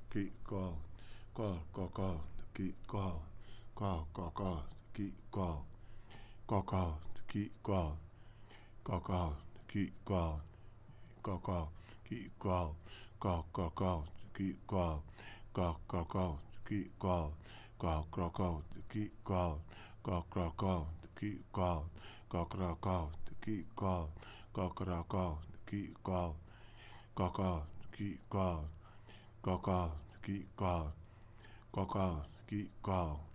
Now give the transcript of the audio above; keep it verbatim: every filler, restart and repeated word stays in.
keep call, call, call, call, keep call, call, call, call, keep call, call, call, keep call, call, call, keep call, call, call, keep call, call, call, call, keep call, call, call, call, keep call, call, call, call, keep call, call, call, call, keep call, call, call, call, keep call, call, call, call, keep call, call, call, keep call. Call, call, keep call, call, call, keep call,